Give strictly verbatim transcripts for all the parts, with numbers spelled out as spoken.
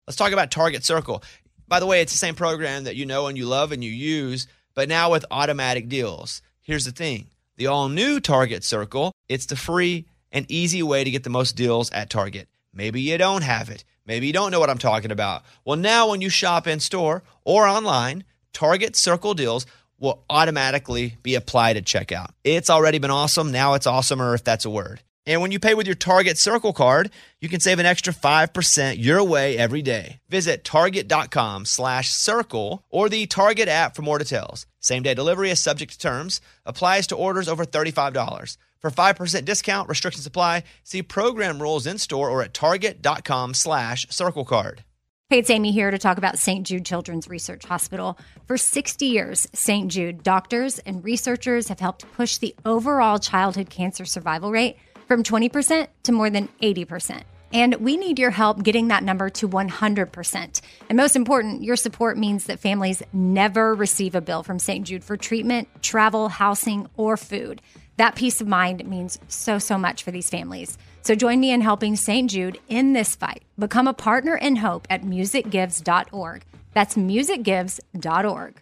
Let's talk about Target Circle. By the way, it's the same program that you know and you love and you use, but now with automatic deals. Here's the thing. The all-new Target Circle, it's the free and easy way to get the most deals at Target. Maybe you don't have it. Maybe you don't know what I'm talking about. Well, now when you shop in-store or online, Target Circle deals will automatically be applied at checkout. It's already been awesome. Now it's awesomer, if that's a word. And when you pay with your Target Circle card, you can save an extra five percent your way every day. Visit target.com slash circle or the Target app for more details. Same-day delivery is subject to terms. Applies to orders over thirty-five dollars. For five percent discount, restrictions apply. See program rules in-store or at target.com slash circle card. Hey, it's Amy here to talk about Saint Jude Children's Research Hospital. For sixty years, Saint Jude doctors and researchers have helped push the overall childhood cancer survival rate from twenty percent to more than eighty percent. And we need your help getting that number to one hundred percent. And most important, your support means that families never receive a bill from Saint Jude for treatment, travel, housing, or food. That peace of mind means so, so much for these families. So join me in helping Saint Jude in this fight. Become a partner in hope at music gives dot org. That's music gives dot org.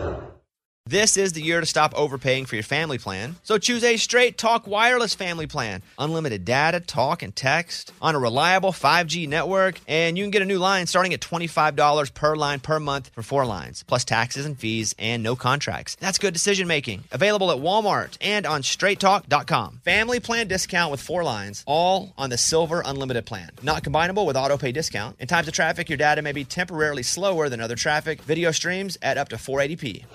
This is the year to stop overpaying for your family plan. So choose a Straight Talk Wireless family plan. Unlimited data, talk, and text on a reliable five G network. And you can get a new line starting at twenty-five dollars per line per month for four lines, plus taxes and fees and no contracts. That's good decision making. Available at Walmart and on straight talk dot com. Family plan discount with four lines, all on the Silver Unlimited plan. Not combinable with auto pay discount. In times of traffic, your data may be temporarily slower than other traffic. Video streams at up to four eighty p.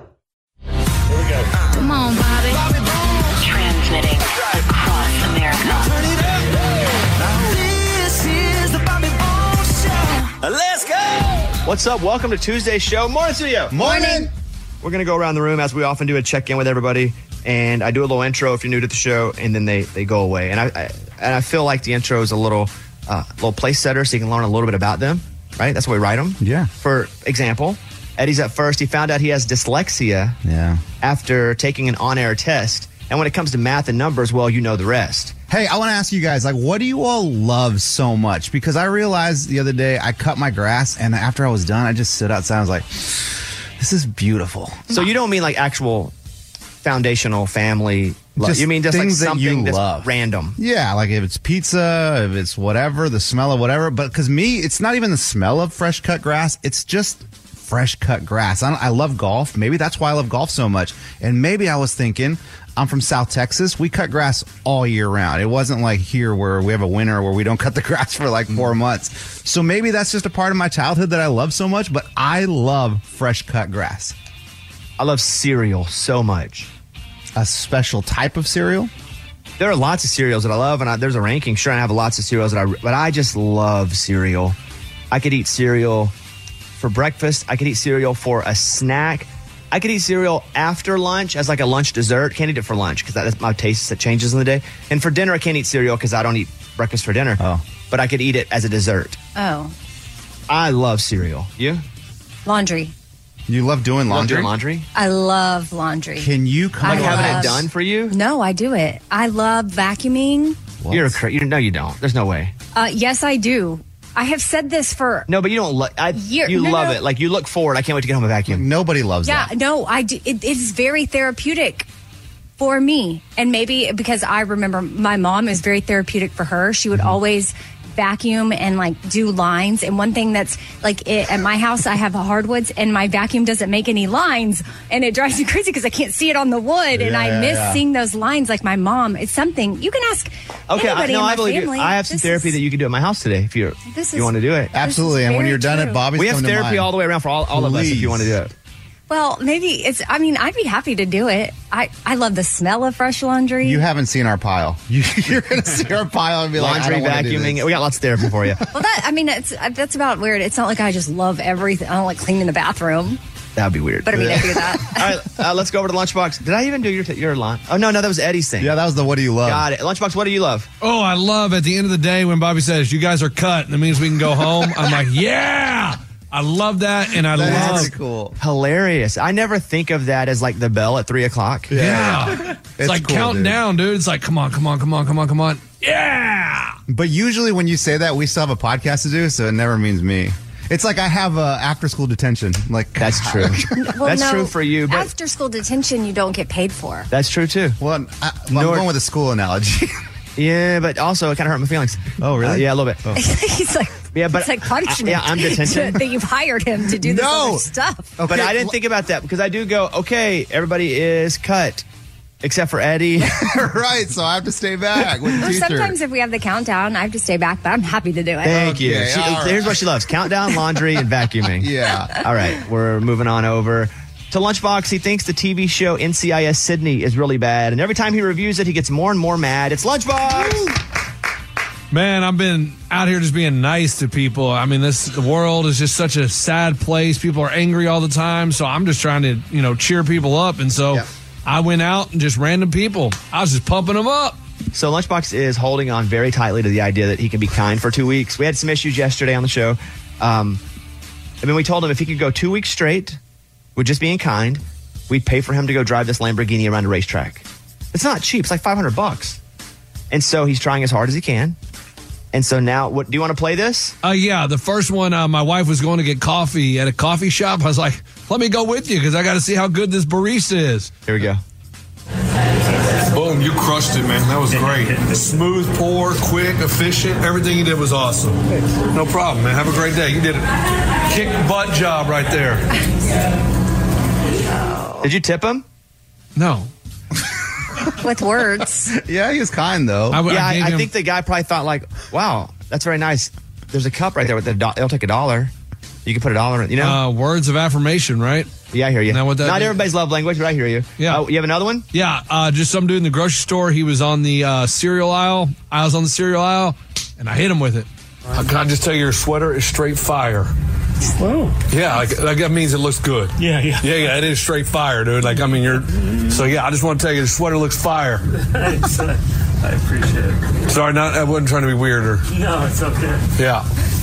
Here we go. Come on, Bobby. Bobby Bones. Transmitting across America. Turn it up. This is the Bobby Bones Show. Let's go. What's up? Welcome to Tuesday's show. Morning, studio. Morning. We're going to go around the room as we often do, a check-in with everybody. And I do a little intro if you're new to the show, and then they, they go away. And I, I and I feel like the intro is a little, uh, little place setter so you can learn a little bit about them, right? That's why we write them. Yeah. For example, Eddie's up first. He found out he has dyslexia Yeah. after taking an on-air test. And when it comes to math and numbers, well, you know the rest. Hey, I want to ask you guys, like, what do you all love so much? Because I realized the other day I cut my grass, and after I was done, I just stood outside. I was like, this is beautiful. So you don't mean like actual foundational family love. Just You mean just like things that something you that's love. random. Yeah, like if it's pizza, if it's whatever, the smell of whatever. But because me, it's not even the smell of fresh cut grass. It's just fresh cut grass. I, don't, I love golf. Maybe that's why I love golf so much. And maybe I was thinking, I'm from South Texas. We cut grass all year round. It wasn't like here where we have a winter where we don't cut the grass for like four months. So maybe that's just a part of my childhood that I love so much, but I love fresh cut grass. I love cereal so much. A special type of cereal? There are lots of cereals that I love, and I, there's a ranking. Sure, I have lots of cereals that I, but I just love cereal. I could eat cereal for breakfast. I could eat cereal for a snack. I could eat cereal after lunch as like a lunch dessert. Can't eat it for lunch because that's my taste that changes in the day. And for dinner, I can't eat cereal because I don't eat breakfast for dinner. Oh. But I could eat it as a dessert. Oh. I love cereal. You? Laundry. You love doing Love laundry? doing laundry? I love laundry. Can you come I Like to having love- it done for you? No, I do it. I love vacuuming. What? You're a cra- you No, you don't. There's no way. Uh, yes, I do. I have said this for No, but you don't. Lo- I, Year- you no, love no. it. Like you look forward. I can't wait to get home and vacuum. Nobody loves yeah. that. No, I do. It, it's very therapeutic for me, and maybe because I remember my mom is very therapeutic for her. She would Mm-hmm. always vacuum and like do lines. And one thing that's like it, at my house, I have hardwoods, and my vacuum doesn't make any lines, and it drives me crazy because I can't see it on the wood, and Yeah, I yeah, miss yeah. seeing those lines. Like my mom, it's something you can ask. Okay, I, anybody no, in my I believe family. you. I have some This therapy is- that you can do at my house today if you This you is- want to do it. Absolutely. This is And when very you're done true. at Bobby's, We have come to therapy mine. all the way around for all, all of us if you want to do it. Well, maybe it's. I mean, I'd be happy to do it. I I love the smell of fresh laundry. You haven't seen our pile. You, you're going to see our pile and be like, I Laundry, don't wanna do vacuuming. this. We got lots of therapy for you. Well, that I mean, it's uh, that's about weird. It's not like I just love everything. I don't like cleaning the bathroom, That would be weird. but I mean, I do that. all right, uh, let's go over to Lunchbox. Did I even do your your line? Oh no, no, that was Eddie's thing. Yeah, that was the what do you love? Got it. Lunchbox, what do you love? Oh, I love at the end of the day when Bobby says, you guys are cut, and it means we can go home. I'm like, yeah, I love that. And I That's love, cool. Hilarious. I never think of that as like the bell at three o'clock. yeah. It's, It's like cool, counting dude. down, dude. It's like, come on, come on, come on, come on, come on. Yeah. But usually when you say that, we still have a podcast to do, so it never means me. It's like I have uh, after school detention. Like That's true. Well, That's no, true for you. But after school detention, you don't get paid for. that's true too. Well, I, well, I'm Nor- going with a school analogy. Yeah, but also it kind of hurt my feelings. Oh, really? Uh, yeah, a little bit. He's like, Yeah, but it's like punishment. I- yeah, I'm detention. that you've hired him to do this No. other stuff. But I didn't think about that because I do go, okay, everybody is cut except for Eddie. Right, so I have to stay back with the Or teacher. sometimes if we have the countdown, I have to stay back, but I'm happy to do it. Thank you. Okay, She- all right. Here's what she loves: countdown, laundry, and vacuuming. Yeah. All right, we're moving on over to Lunchbox. He thinks the T V show N C I S Sydney is really bad, and every time he reviews it, he gets more and more mad. It's Lunchbox. Man, I've been out here just being nice to people. I mean, this the world is just such a sad place. People are angry all the time, so I'm just trying to, you know, cheer people up. And so Yeah. I went out and just random people. I was just pumping them up. So Lunchbox is holding on very tightly to the idea that he can be kind for two weeks. We had some issues yesterday on the show. Um, I mean, we told him if he could go two weeks straight with just being kind, we'd pay for him to go drive this Lamborghini around a racetrack. It's not cheap. It's like five hundred bucks. And so he's trying as hard as he can. And so now, what do you want to play this? Uh, yeah, the first one, uh, my wife was going to get coffee at a coffee shop. I was like, let me go with you because I got to see how good this barista is. Here we go. Boom, you crushed it, man. That was great. Smooth pour, quick, efficient. Everything you did was awesome. No problem, man. Have a great day. You did a kick butt job right there. Did you tip him? No. With words. Yeah, he was kind, though. I, Yeah, I, gave I him- think the guy probably thought like, wow, that's very nice. There's a cup right there with the do- it'll take a dollar. You can put a dollar in, you know? uh, words of affirmation, right? yeah, I hear you. Now what that Not mean- everybody's love language, but I hear you. Yeah. Oh, you have another one? Yeah, uh, just some dude in the grocery store. He was on the uh, cereal aisle. I was on the cereal aisle, and I hit him with it. Uh, Can I just tell you, your sweater is straight fire. Whoa. Yeah, like, like that means it looks good. Yeah, yeah. Yeah, yeah, it is straight fire, dude. Like, I mean, you're. So, yeah, I just want to tell you, the sweater looks fire. Thanks. I appreciate it. Sorry, not, I wasn't trying to be weird or. No, it's okay. Yeah.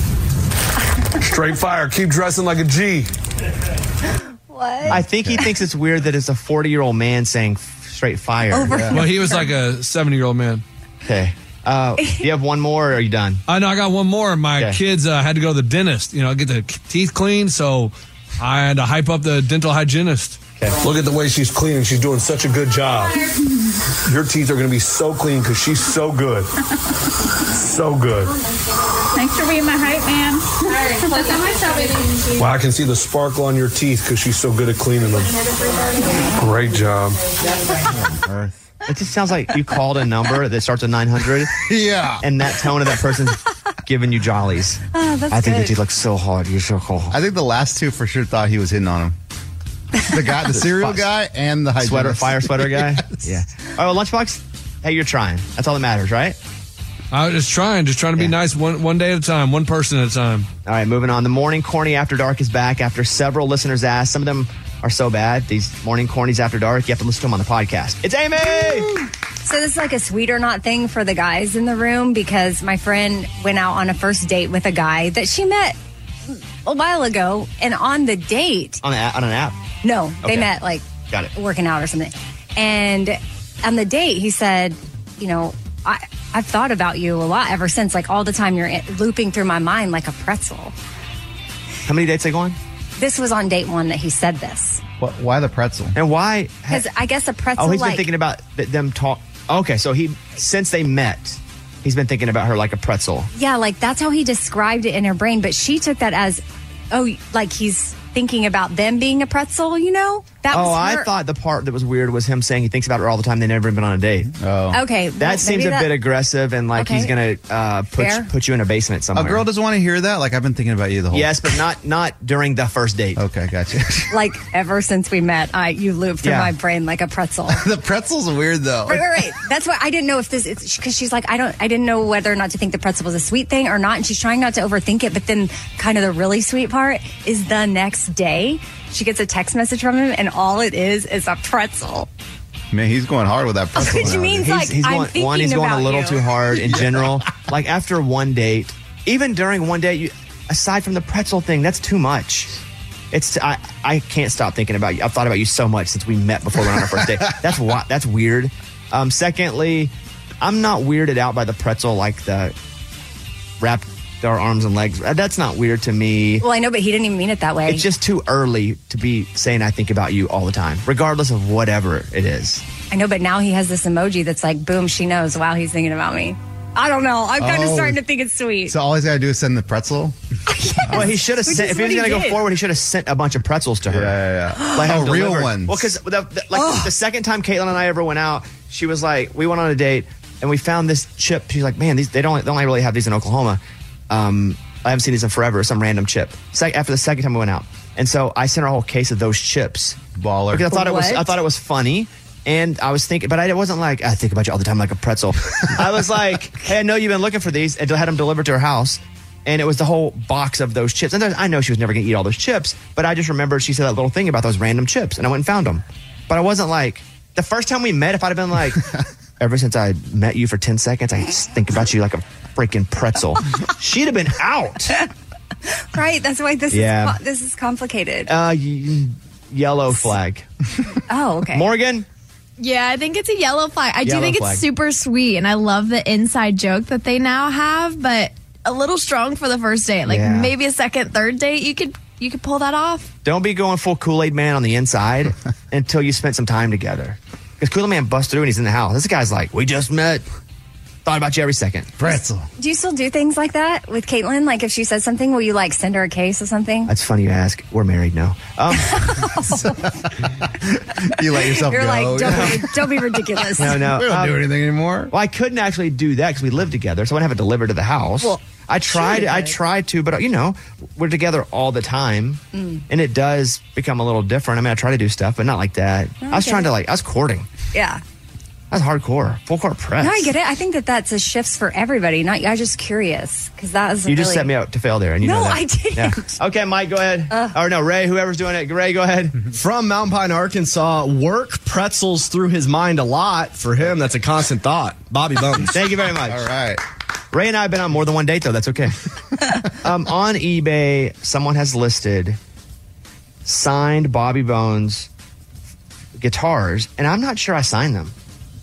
Straight fire. Keep dressing like a G. What? I think he thinks it's weird that it's a forty-year-old man saying f- straight fire. Over. Well, he was like a seventy-year-old man. Okay. Uh, do you have one more or are you done? I know I got one more. My Okay. kids uh, had to go to the dentist, you know, get the teeth cleaned, so I had to hype up the dental hygienist. Look at the way she's cleaning. She's doing such a good job. Your teeth are going to be so clean because she's so good. So good. Thanks for being my hype man. That's how much I'll be. Wow, I can see the sparkle on your teeth because she's so good at cleaning them. Great job. It just sounds like you called a number that starts with nine hundred, Yeah. and that tone of that person's giving you jollies. Oh, that's I think your good. teeth look so hard. You're so cool. I think the last two for sure thought he was hitting on him. The guy, the cereal guy, and the hygienist. Sweater, fire sweater guy. Yes. Yeah. All right, well, Lunchbox, hey, you're trying. That's all that matters, right? I was just trying, just trying to be Yeah. nice one one day at a time, one person at a time. All right, moving on. The Morning Corny After Dark is back after several listeners asked. Some of them are so bad, these Morning Cornies After Dark, you have to listen to them on the podcast. It's Amy! So this is like a sweet or not thing for the guys in the room because my friend went out on a first date with a guy that she met a while ago, and on the date, On, a, on an app. no, they Okay. met like Got it. working out or something. And on the date, he said, you know, I, I've thought about you a lot ever since, like all the time you're in- looping through my mind like a pretzel. How many dates they go on? This was on date one that he said this. What, why the pretzel? And why? Because I guess a pretzel, Oh, he's been like, thinking about th- them talk. Okay, so he, since they met, he's been thinking about her like a pretzel. yeah, like that's how he described it in her brain. But she took that as, oh, like he's thinking about them being a pretzel, you know? That Oh, was I her- thought the part that was weird was him saying he thinks about her all the time. They've never been on a date. Oh. Okay. That well, seems maybe a that- bit aggressive and like Okay. he's going to uh, put, Fair. put you in a basement somewhere. A girl doesn't want to hear that? Like, I've been thinking about you the whole Yes, but not not during the first date. Okay, gotcha. Like ever since we met, I you looped through Yeah. my brain like a pretzel. The pretzel's weird, though. Right, right, right. That's why I didn't know if this is because she's like, I don't, I didn't know whether or not to think the pretzel was a sweet thing or not, and she's trying not to overthink it. But then, kind of the really sweet part is the next day she gets a text message from him, and all it is is a pretzel. Man, he's going hard with that pretzel. Which analogy. means He's, like he's I'm going, thinking one, he's going a about little you. too hard in general. Like after one date, even during one date, you, aside from the pretzel thing, that's too much. It's I, I can't stop thinking about you. I've thought about you so much since we met before we went on our first date. That's why that's weird. Um, secondly, I'm not weirded out by the pretzel like the wrapped there are arms and legs. That's not weird to me. Well, I know, but he didn't even mean it that way. It's just too early to be saying I think about you all the time, regardless of whatever it is. I know, but now he has this emoji that's like, boom, she knows. Wow, he's thinking about me. I don't know. I'm kind of Oh. starting to think it's sweet. So all he's got to do is send the pretzel? Well, he should have Which sent, is if he what was he going to go did. forward, he should have sent a bunch of pretzels to her. Yeah, yeah, yeah. Like Oh, have real delivered. ones. Well, because the, the, like the second time Caitlin and I ever went out, she was like, we went on a date and we found this chip. She's like, man, these they don't they don't really have these in Oklahoma. Um, I haven't seen these in forever. Some random chip. Se- after the second time we went out, and so I sent her a whole case of those chips. Baller. Because I thought it was What? I thought it was funny. And I was thinking, but I wasn't like, I think about you all the time like a pretzel. I was like, hey, I know you've been looking for these, and had them delivered to her house. And it was the whole box of those chips. And there's- I know she was never going to eat all those chips, but I just remembered she said that little thing about those random chips, and I went and found them. But I wasn't like, the first time we met, if I'd have been like, ever since I met you for ten seconds, I just think about you like a freaking pretzel, she'd have been out. Right. That's why this Yeah. is co- this is complicated. Uh, y- yellow flag. oh, okay. Morgan? Yeah, I think it's a yellow flag. I Yellow do think flag. it's super sweet, and I love the inside joke that they now have, but a little strong for the first date. Like Yeah. maybe a second, third date, you could you could pull that off. Don't be going full Kool-Aid Man on the inside until you spent some time together. Because Kool-Aid Man busts through and he's in the house. This guy's like, we just met. Thought about you every second. Pretzel. Do you still do things like that with Caitlin? Like if she says something, will you like send her a case or something? That's funny you ask. We're married now. Um, You let yourself You're go. like, don't be, don't be ridiculous. no, no. We don't Um, do anything anymore. Well, I couldn't actually do that because we live together, so I wouldn't have it delivered to the house. Well, I tried. sure you I could. tried to, but you know, we're together all the time, Mm. and it does become a little different. I mean, I try to do stuff, but not like that. I was get trying it. to like. I was courting. Yeah. I was hardcore, full court press. No, I get it. I think that that's a shifts for everybody. Not, I was just curious because that was You just really, set me up to fail there, and you No, know that. I didn't. Yeah. Okay, Mike, go ahead. or no, Ray, whoever's doing it. Ray, go ahead. From Mountain Pine, Arkansas, work pretzels through his mind a lot. For him, that's a constant thought. Bobby Bones. Thank you very much. All right. Ray and I have been on more than one date, though. That's okay. um, on eBay, someone has listed signed Bobby Bones guitars, and I'm not sure I signed them.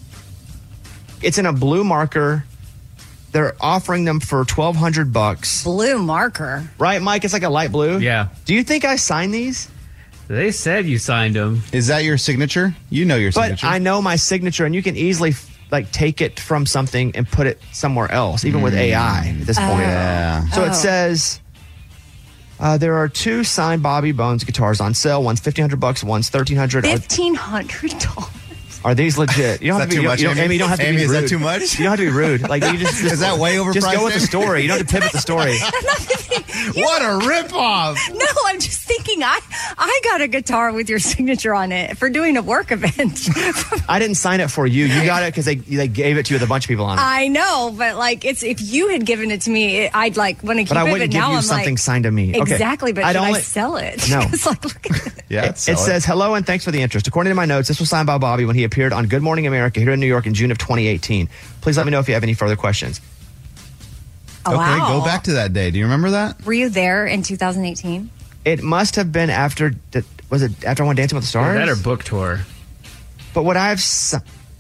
It's in a blue marker. They're offering them for twelve hundred bucks. blue marker. Right, Mike? It's like a light blue. Yeah. Do you think I signed these? They said you signed them. Is that your signature? You know your But signature. I know my signature, and you can easily like take it from something and put it somewhere else, even with A I at this point. Yeah. So Oh. it says uh, there are two signed Bobby Bones guitars on sale. One's fifteen hundred bucks. One's thirteen hundred. Are, Fifteen hundred dollars. are these legit? You don't Is have that to be, too you much, don't- Amy? Amy, you don't have to Amy, be is rude. that too much? You don't have to be rude. Like you just, Is that way overpriced, Just go with the Amy? story. You don't have to pivot the story. What a ripoff! No, I'm just thinking. I I got a guitar with your signature on it for doing a work event. I didn't sign it for you. You got it because they they gave it to you with a bunch of people on it. I know, but like it's if you had given it to me, it, I'd like want to keep But I it. wouldn't But give now you I'm something like, signed to me. Okay. Exactly, but I'd should I only- sell it? No. It's like, look at it. Yeah. It, it says, hello and thanks for the interest. According to my notes, this was signed by Bobby when he appeared on Good Morning America here in New York in June of twenty eighteen. Please let me know if you have any further questions. Oh, Okay, wow. go back to that day. Do you remember that? Were you there in two thousand eighteen? It must have been after, the- was it after I went Dancing with the Stars? That or book tour. But what I've, s-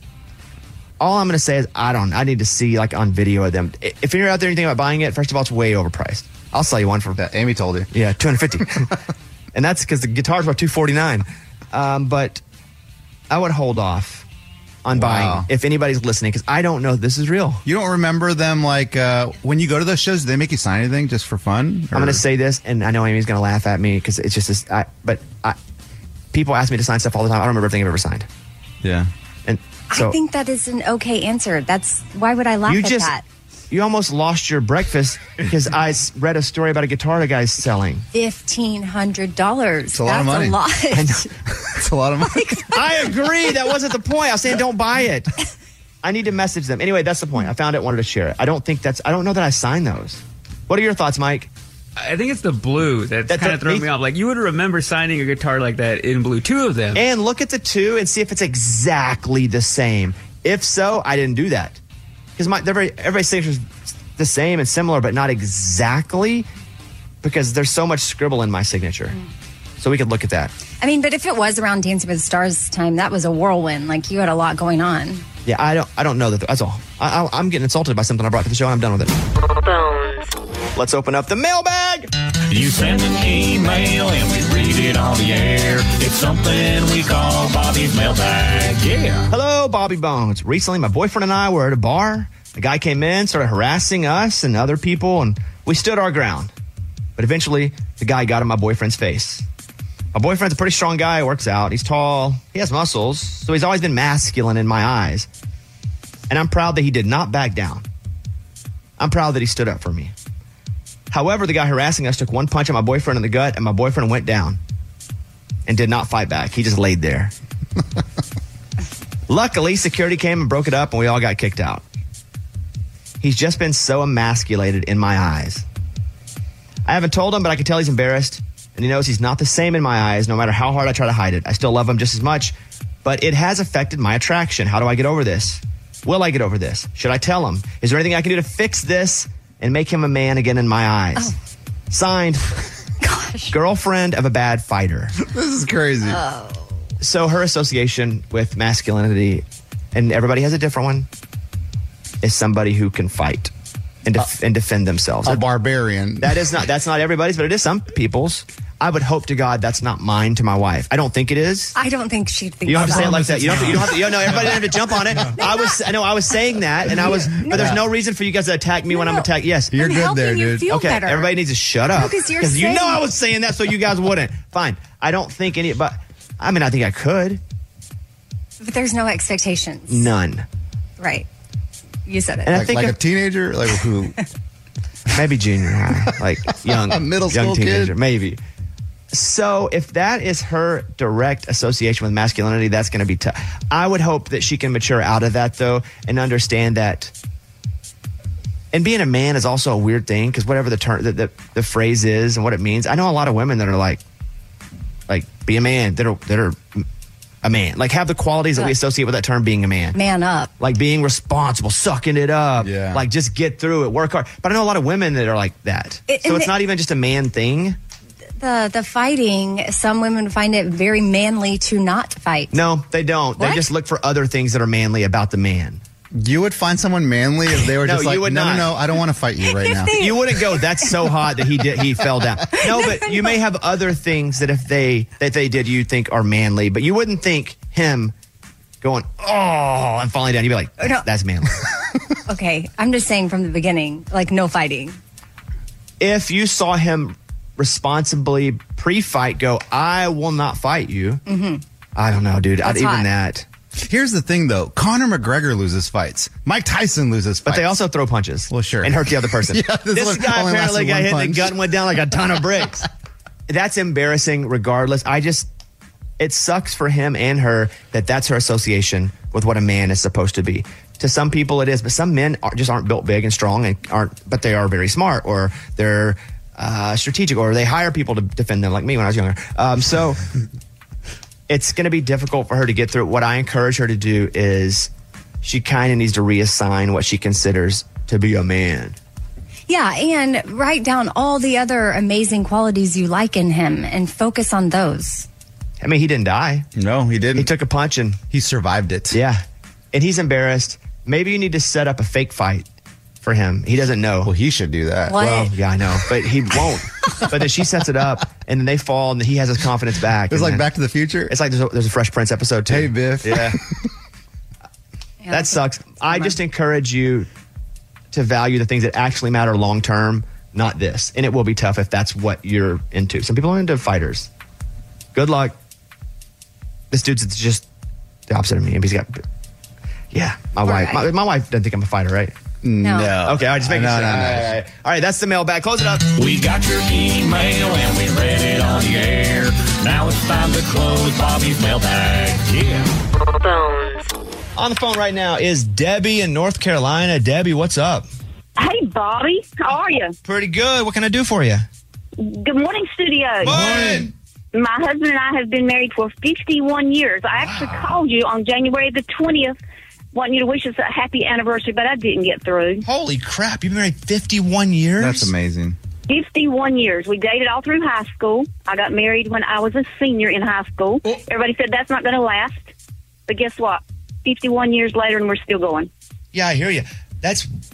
all I'm going to say is I don't, I need to see like on video of them. I- If you're out there and you think about buying it, first of all, it's way overpriced. I'll sell you one for, That Amy told you. yeah, two hundred fifty. And that's because the guitar's about two forty-nine. Um, but I would hold off on buying Wow. if anybody's listening because I don't know if this is real. You don't remember them like uh, when you go to those shows? Do they make you sign anything just for fun? I'm going Or- to say this, and I know Amy's going to laugh at me because it's just this. I, but I, people ask me to sign stuff all the time. I don't remember everything I've ever signed. Yeah. And so I think that is an okay answer. That's why would I laugh you at just that? you almost lost your breakfast because I s- read a story about a guitar the guy's selling. Fifteen hundred dollars. It's a lot of That's money. a lot. I know. It's a lot of money. I agree. That wasn't the point. I was saying don't buy it. I need to message them. Anyway, that's the point. I found it, wanted to share it. I don't think that's. I don't know that I signed those. What are your thoughts, Mike? I think it's the blue that's, That's kind what of throwing me- me off. Like, you would remember signing a guitar like that in blue, two of them. And look at the two and see if it's exactly the same. If so, I didn't do that because my they're very, everybody's signature's the same and similar, but not exactly because there's so much scribble in my signature. So we could look at that. I mean, but if it was around Dancing with the Stars time, that was a whirlwind. Like you had a lot going on. Yeah, I don't. I don't know that. That's all. I, I, I'm getting insulted by something I brought to the show, and I'm done with it. Let's open up the mailbag. You send an email and we read it on the air. It's something we call Bobby's mailbag. Yeah. Hello, Bobby Bones. Recently, my boyfriend and I were at a bar. A guy came in, started harassing us and other people, and we stood our ground. But eventually, the guy got in my boyfriend's face. My boyfriend's a pretty strong guy, works out. He's tall. He has muscles. So he's always been masculine in my eyes. And I'm proud that he did not back down. I'm proud that he stood up for me. However, the guy harassing us took one punch at my boyfriend in the gut, and my boyfriend went down and did not fight back. He just laid there. Luckily, security came and broke it up, and we all got kicked out. He's just been so emasculated in my eyes. I haven't told him, but I can tell he's embarrassed, and he knows he's not the same in my eyes, no matter how hard I try to hide it. I still love him just as much, but it has affected my attraction. How do I get over this? Will I get over this? Should I tell him? Is there anything I can do to fix this and make him a man again in my eyes? Oh. Signed, Gosh. Girlfriend of a bad fighter. This is crazy. Oh. So her association with masculinity, and everybody has a different one, is somebody who can fight and, def- uh, and defend themselves. A barbarian. That is not, that's not everybody's, but it is some people's. I would hope to God that's not mine to my wife. I don't think it is. I don't think she'd think You don't have to so. say it like that. You don't have to, you don't have to, you know, everybody didn't have to jump on it. I was, I know I was saying that, and I was, but there's no reason for you guys to attack me No, when no. I'm attacked. Yes. You're I'm good there, helping you dude. feel Okay, better. everybody needs to shut up. No, 'cause you're you saying- know I was saying that so you guys wouldn't. Fine. I don't think any, but I mean, I think I could. But there's no expectations. None. Right. You said it. And I Like, think like if- a teenager? Like who? Maybe junior high, like young, A middle young school teenager, kid? maybe. So if that is her direct association with masculinity, that's going to be tough. I would hope that she can mature out of that, though, and understand that. And being a man is also a weird thing, because whatever the term, the, the the phrase is and what it means, I know a lot of women that are like, like be a man, that are that are a man, like have the qualities that we associate with that term, being a man. Man up. Like being responsible, sucking it up, Yeah. like just get through it, work hard. But I know a lot of women that are like that. It- so and it's the- not even just a man thing. The the fighting, some women find it very manly to not fight. No, they don't. They What? just look for other things that are manly about the man. You would find someone manly if they were No, just like, you would no, not. no, no, I don't want to fight you right If now. they- You wouldn't go, that's so hot that he did he fell down. No, but you may have other things that if they that they did you think are manly, but you wouldn't think him going, oh, and falling down. You'd be like, No. that's manly. Okay, I'm just saying from the beginning, like no fighting. If you saw him responsibly pre-fight go, I will not fight you. Mm-hmm. I don't know, dude. I'd, That's even hot. that. Here's the thing, though. Conor McGregor loses fights. Mike Tyson loses But fights. they also throw punches. Well, sure. And hurt the other person. Yeah, this this one guy only apparently lasted got one hit in the punch. gut and went down like a ton of bricks. That's embarrassing regardless. I just, it sucks for him and her that that's her association with what a man is supposed to be. To some people it is, but some men are, just aren't built big and strong and aren't, but they are very smart, or they're uh, strategic, or they hire people to defend them like me when I was younger. Um, so it's going to be difficult for her to get through. What I encourage her to do is she kind of needs to reassign what she considers to be a man. Yeah, and write down all the other amazing qualities you like in him and focus on those. I mean, he didn't die. No, he didn't. He took a punch and He survived it. yeah, and he's embarrassed. Maybe you need to set up a fake fight for him. He doesn't know. Well, he should do that. What? Well, yeah, I know, but he won't. But then she sets it up, and then they fall, and he has his confidence back. It's and like then- Back to the Future. It's like there's a, there's a Fresh Prince episode too. Hey, Biff. Yeah, Yeah, that sucks. I just encourage you to value the things that actually matter long term, not this. And it will be tough if that's what you're into. Some people are into fighters. Good luck. This dude's just the opposite of me. He's got, yeah, my wife. right. My, my wife doesn't think I'm a fighter, right? No. Okay, I just making No, sure. no, no. All right, all right. All right, that's the mailbag. Close it up. We got your email and we read it on the air. Now it's time to close Bobby's mailbag. Yeah. On the phone right now is Debbie in North Carolina. Debbie, what's up? Hey, Bobby. How are you? Pretty good. What can I do for you? Good morning, studio. Morning. My husband and I have been married for fifty-one years. I actually called you on January the twentieth, wanting you to wish us a happy anniversary, but I didn't get through. Holy crap. You've been married fifty-one years? That's amazing. fifty-one years. We dated all through high school. I got married when I was a senior in high school. Oh. Everybody said that's not going to last. But guess what? fifty-one years later, and we're still going. Yeah, I hear you. That's,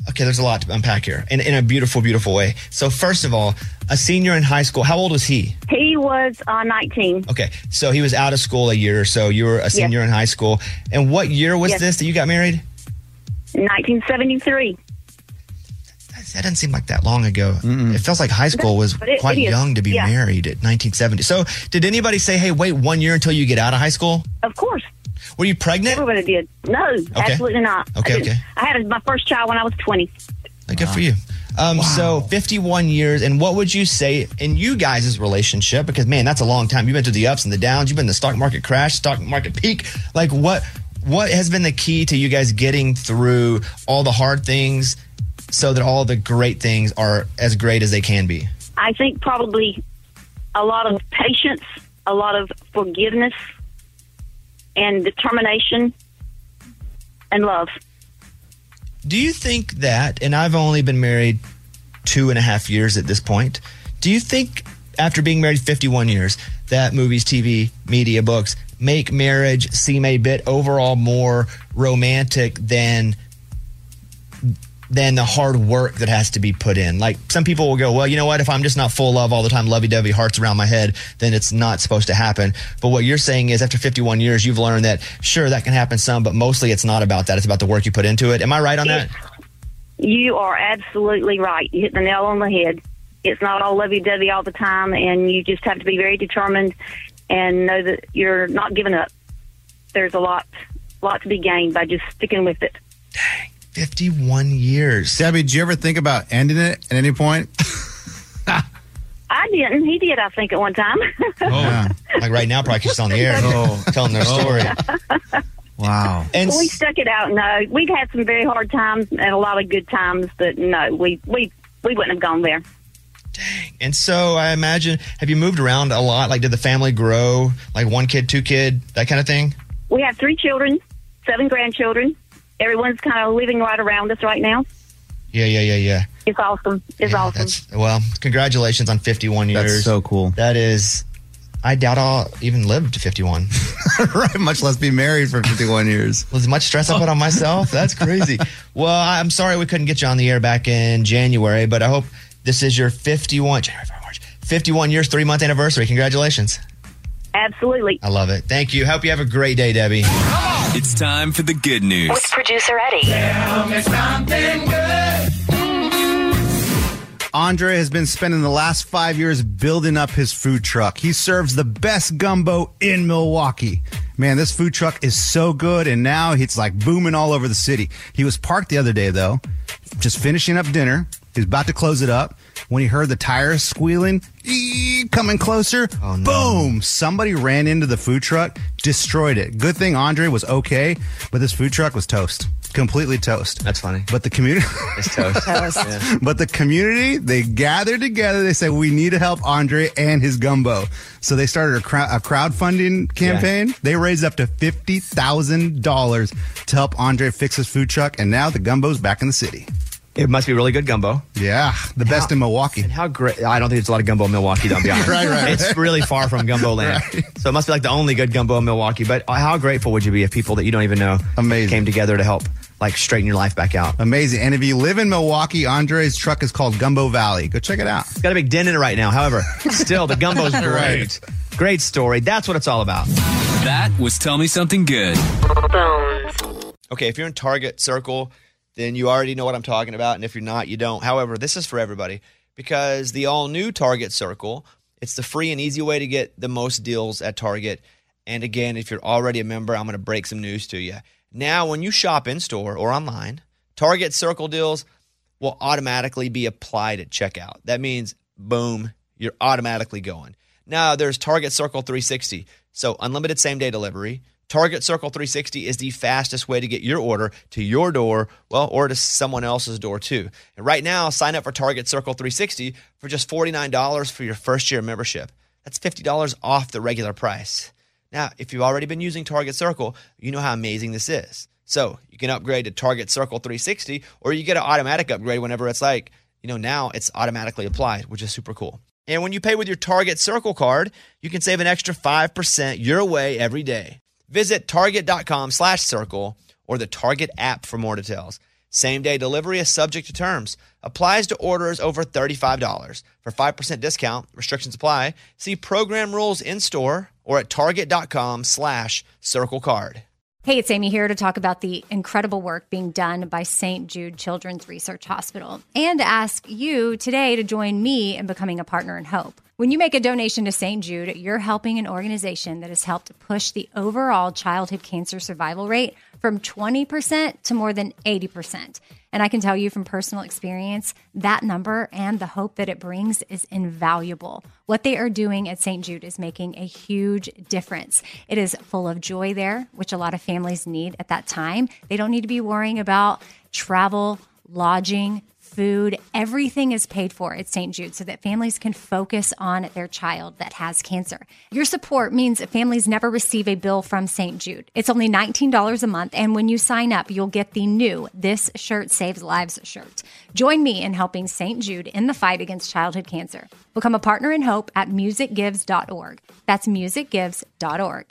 Okay, there's a lot to unpack here in, in a beautiful, beautiful way. So first of all, a senior in high school, how old was he? He was uh, nineteen. Okay, so he was out of school a year or so. You were a senior Yes. in high school. And what year was Yes. this that you got married? nineteen seventy-three. That doesn't seem like that long ago. It feels like high school was But it- quite it is. young to be Yeah. married at nineteen seventy. So did anybody say, hey, wait one year until you get out of high school? Of course. Were you pregnant? Everybody did. No, absolutely not. Okay, I didn't. okay. I had my first child when I was twenty. Good for you. Um, So fifty-one years, and what would you say in you guys' relationship? Because, man, that's a long time. You've been through the ups and the downs. You've been in the stock market crash, stock market peak. Like, what what has been the key to you guys getting through all the hard things so that all the great things are as great as they can be? I think probably a lot of patience, a lot of forgiveness, and determination, and love. Do you think that, and I've only been married two and a half years at this point, do you think after being married fifty-one years that movies, T V, media, books make marriage seem a bit overall more romantic than than the hard work that has to be put in? Like, some people will go, well, you know what, if I'm just not full love all the time, lovey-dovey, hearts around my head, then it's not supposed to happen. But what you're saying is after fifty-one years, you've learned that, sure, that can happen some, but mostly it's not about that. It's about the work you put into it. Am I right on that? You are absolutely right. You hit the nail on the head. It's not all lovey-dovey all the time, and you just have to be very determined and know that you're not giving up. There's a lot, lot to be gained by just sticking with it. fifty-one years. Debbie, did you ever think about ending it at any point? I didn't. He did, I think, at one time. Oh, like right now, probably 'cause she's on the air Oh. telling their Oh. story. Wow. And we stuck it out. No, we've had some very hard times and a lot of good times, but no, we we we wouldn't have gone there. And so I imagine, have you moved around a lot? Like, did the family grow? Like one kid, two kid, that kind of thing? We have three children, seven grandchildren. Everyone's kind of living right around us right now. Yeah, yeah, yeah, yeah. It's awesome. It's awesome. That's, well, congratulations on fifty-one years. That's so cool. That is, I doubt I'll even live to fifty-one. Right, much less be married for fifty-one years. Was much stress I put on myself? That's crazy. Well, I'm sorry we couldn't get you on the air back in January, but I hope this is your fifty-one, January, February, March, fifty-one years, three month anniversary. Congratulations. Absolutely. I love it. Thank you. Hope you have a great day, Debbie. It's time for the good news. With producer Eddie. Tell me something good. Andre has been spending the last five years building up his food truck. He serves the best gumbo in Milwaukee. Man, this food truck is so good, and now it's like booming all over the city. He was parked the other day, though, just finishing up dinner. He was about to close it up when he heard the tires squealing, ee, coming closer. Oh, no. Boom! Somebody ran into the food truck, destroyed it. Good thing Andre was okay, but this food truck was toast. Completely toast. That's funny. But the community... It's toast. Yeah. But the community, they gathered together. They said, we need to help Andre and his gumbo. So they started a, crowd, a crowdfunding campaign. Yeah. They raised up to fifty thousand dollars to help Andre fix his food truck. And now the gumbo's back in the city. It must be really good gumbo. Yeah, the best how, in Milwaukee. And how great. I don't think there's a lot of gumbo in Milwaukee, don't be honest. Right, right. It's really far from gumbo land. Right. So it must be like the only good gumbo in Milwaukee. But how grateful would you be if people that you don't even know Amazing. came together to help like straighten your life back out? Amazing. And if you live in Milwaukee, Andre's truck is called Gumbo Valley. Go check it out. It's got a big dent in it right now. However, still, the gumbo's great. Right. Great story. That's what it's all about. That was Tell Me Something Good. Okay, if you're in Target Circle, then you already know what I'm talking about. And if you're not, you don't. However, this is for everybody because the all-new Target Circle, it's the free and easy way to get the most deals at Target. And again, if you're already a member, I'm going to break some news to you. Now, when you shop in-store or online, Target Circle deals will automatically be applied at checkout. That means, boom, you're automatically going. Now, there's Target Circle three sixty, so unlimited same-day delivery. Target Circle three sixty is the fastest way to get your order to your door, well, or to someone else's door too. And right now, sign up for Target Circle three sixty for just forty-nine dollars for your first year membership. That's fifty dollars off the regular price. Now, if you've already been using Target Circle, you know how amazing this is. So you can upgrade to Target Circle three sixty, or you get an automatic upgrade whenever it's like, you know, now it's automatically applied, which is super cool. And when you pay with your Target Circle card, you can save an extra five percent your way every day. Visit target.com slash circle or the Target app for more details. Same-day delivery is subject to terms. Applies to orders over thirty-five dollars. For five percent discount, restrictions apply. See program rules in-store or at target.com slash circle card. Hey, it's Amy here to talk about the incredible work being done by Saint Jude Children's Research Hospital and ask you today to join me in becoming a partner in hope. When you make a donation to Saint Jude, you're helping an organization that has helped push the overall childhood cancer survival rate from twenty percent to more than eighty percent. And I can tell you from personal experience, that number and the hope that it brings is invaluable. What they are doing at Saint Jude is making a huge difference. It is full of joy there, which a lot of families need at that time. They don't need to be worrying about travel, lodging, food. Everything is paid for at Saint Jude so that families can focus on their child that has cancer. Your support means families never receive a bill from Saint Jude. It's only nineteen dollars a month, and when you sign up, you'll get the new This Shirt Saves Lives shirt. Join me in helping Saint Jude in the fight against childhood cancer. Become a partner in hope at music gives dot org. That's music gives dot org.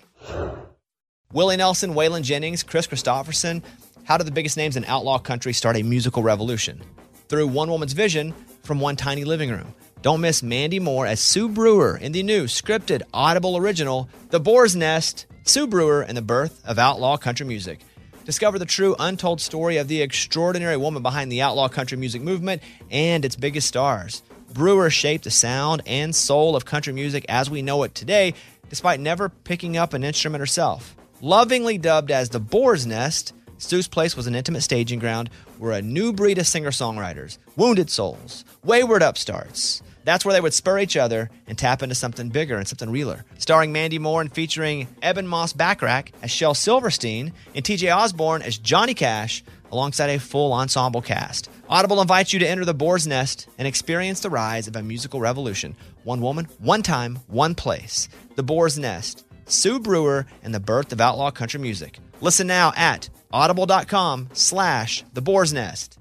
Willie Nelson, Waylon Jennings, Chris Christopherson. How did the biggest names in outlaw country start a musical revolution? Through one woman's vision from one tiny living room. Don't miss Mandy Moore as Sue Brewer in the new scripted Audible original, The Boar's Nest, Sue Brewer and the Birth of Outlaw Country Music. Discover the true untold story of the extraordinary woman behind the outlaw country music movement and its biggest stars. Brewer shaped the sound and soul of country music as we know it today, despite never picking up an instrument herself. Lovingly dubbed as The Boar's Nest, Sue's place was an intimate staging ground where a new breed of singer-songwriters, wounded souls, wayward upstarts, that's where they would spur each other and tap into something bigger and something realer. Starring Mandy Moore and featuring Eben Moss Backrack as Shel Silverstein and T J Osborne as Johnny Cash alongside a full ensemble cast. Audible invites you to enter the Boar's Nest and experience the rise of a musical revolution. One woman, one time, one place. The Boar's Nest, Sue Brewer and the Birth of Outlaw Country Music. Listen now at audible.com slash the Boar's Nest.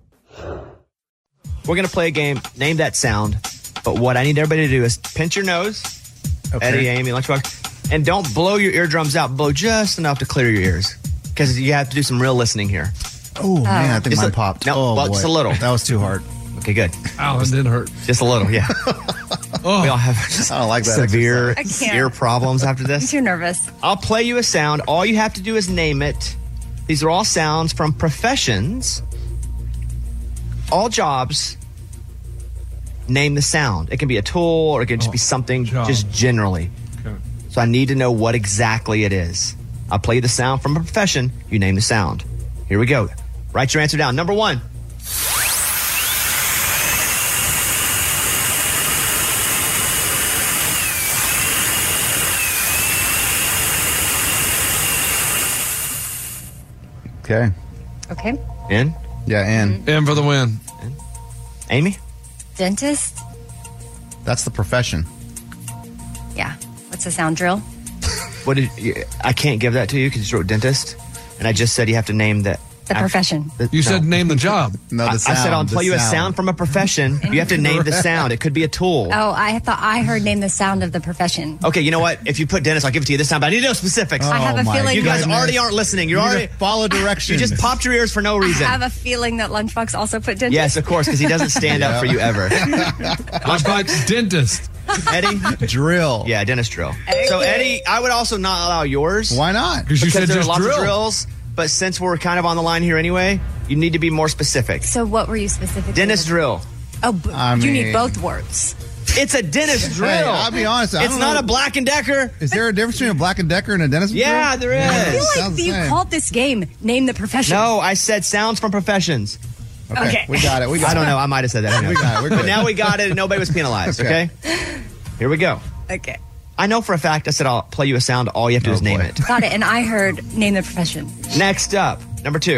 We're going to play a game, Name That Sound. But what I need everybody to do is pinch your nose, okay. Eddie, Amy, Lunchbox, and don't blow your eardrums out. Blow just enough to clear your ears because you have to do some real listening here. Oh, oh. man, I think just mine a, popped. No, oh, well, boy. just a little. That was too hard. Okay, good. Ow, it didn't hurt. Just a little, yeah. oh. We all have I don't like that severe ear problems after this. I'm too nervous. I'll play you a sound. All you have to do is name it. These are all sounds from professions. All jobs. Name the sound. It can be a tool or it can just oh, be something job. just generally. Okay. So I need to know what exactly it is. I'll play you the sound from a profession. You name the sound. Here we go. Write your answer down. Number one. Okay. Okay. In? Yeah, in. Mm-hmm. In for the win. In. Amy? Dentist? That's the profession. Yeah. What's the sound drill? What did you, I can't give that to you because you wrote dentist, and I just said you have to name that. The profession. The, you no. said name the job. No, the sound. I said I'll play you sound. a sound from a profession. You have to name the sound. It could be a tool. Oh, I thought I heard name the sound of the profession. Okay, you know what? If you put dentist, I'll give it to you this time, but I need to know specifics. Oh, I have a feeling you guys goodness. already aren't listening. You're you already follow directions. You just popped your ears for no reason. I have a feeling that Lunchbox also put dentist. Yes, of course, because he doesn't stand up for you ever. Lunchbox dentist. Eddie? Drill. Yeah, dentist drill. Okay. So, Eddie, I would also not allow yours. Why not? Because you said there just are lots drill. of drills, but since we're kind of on the line here anyway, you need to be more specific. So what were you specifically? Dentist drill. Oh, b- I you mean, need both words. It's a dentist drill. Hey, I'll be honest. I it's don't not know. a Black and Decker. Is there a difference between a Black and Decker and a dentist yeah, drill? there is. I feel like Sounds the you same. called this game Name the Profession. No, I said sounds from professions. Okay, Okay. we got it. We got I don't it. know. I might have said that. We got it. We're But good. now we got it and nobody was penalized, okay? Okay. Here we go. Okay. I know for a fact I said I'll play you a sound. All you have to do Oh, is name boy. it. Got it. And I heard Name the Profession. Next up, number two.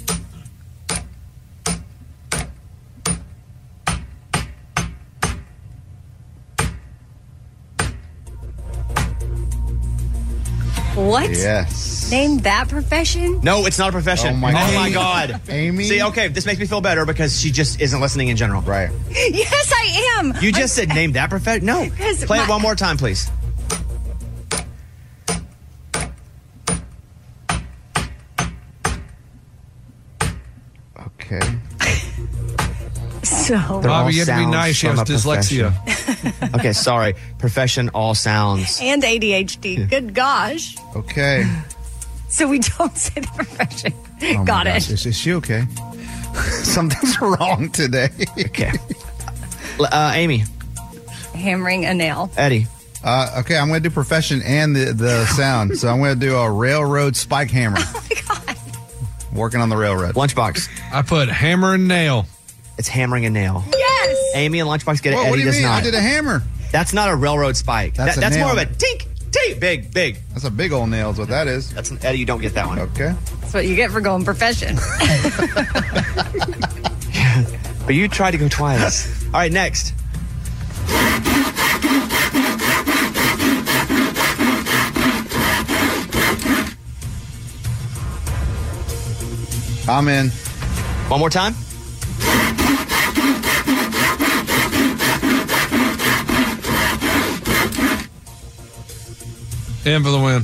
What? Yes. Name that profession? No, it's not a profession. Oh, my oh my God. God. Amy? See, okay, this makes me feel better because she just isn't listening in general. Right. Yes, I am. You just said name that profession? No. 'Cause Play it my- one more time, please. Okay. So, They're all Bobby, you have to be sounds nice. She has from a dyslexia. profession. Okay, sorry. Profession, all sounds. and A D H D. Good gosh. Okay. So we don't say the profession. Oh my Got gosh. it. Is, is she okay? Something's wrong today. Okay. Uh, Amy. Hammering a nail. Eddie. Uh, okay, I'm going to do profession and the, the sound. So I'm going to do a railroad spike hammer. Oh my God. Working on the railroad. Lunchbox. I put hammer and nail. It's hammering a nail. Yes. Amy and Lunchbox get it. Whoa, Eddie what do you does mean? not. I did a hammer. That's not a railroad spike. That's That- a that's nail. more of a tink, tink. Big, big. That's a big old nail is what that is. That's an Eddie. You don't get that one. Okay. That's what you get for going profession. But you tried to go twice. All right, next. I'm in. One more time. In for the win.